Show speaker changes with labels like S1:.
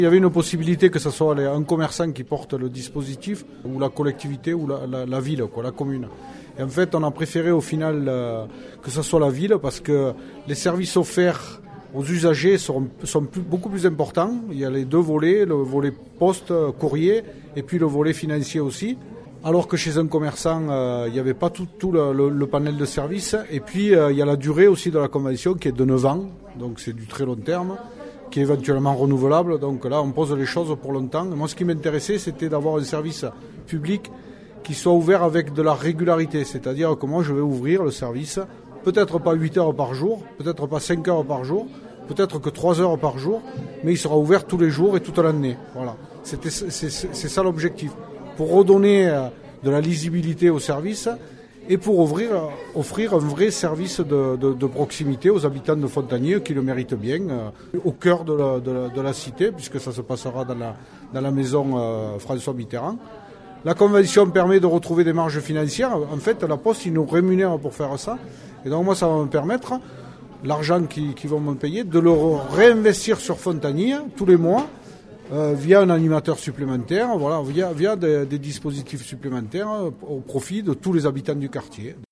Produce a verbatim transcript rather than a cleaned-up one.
S1: Il y avait une possibilité que ce soit un commerçant qui porte le dispositif, ou la collectivité, ou la, la, la ville, quoi, la commune. Et en fait, on a préféré au final euh, que ce soit la ville, parce que les services offerts aux usagers sont, sont plus, beaucoup plus importants. Il y a les deux volets, le volet poste, courrier, et puis le volet financier aussi. Alors que chez un commerçant, euh, il n'y avait pas tout, tout le, le, le panel de services. Et puis, euh, il y a la durée aussi de la convention qui est de neuf ans, donc c'est du très long terme, qui est éventuellement renouvelable. Donc là, on pose les choses pour longtemps. Et moi, ce qui m'intéressait, c'était d'avoir un service public qui soit ouvert avec de la régularité. C'est-à-dire que moi, je vais ouvrir le service, peut-être pas huit heures par jour, peut-être pas cinq heures par jour, peut-être que trois heures par jour, mais il sera ouvert tous les jours et toute l'année. Voilà. C'était, c'est, c'est, c'est ça l'objectif. Pour redonner de la lisibilité au service et pour ouvrir, offrir un vrai service de, de, de proximité aux habitants de Fontagnier qui le méritent bien, euh, au cœur de la, de, la, de la cité, puisque ça se passera dans la, dans la maison euh, François Mitterrand. La convention permet de retrouver des marges financières. En fait, la Poste, ils nous rémunèrent pour faire ça. Et donc moi, ça va me permettre, l'argent qu'ils, qu'ils vont me payer, de le réinvestir sur Fontagnier tous les mois, Euh, via un animateur supplémentaire, voilà, via, via des, des dispositifs supplémentaires euh, au profit de tous les habitants du quartier.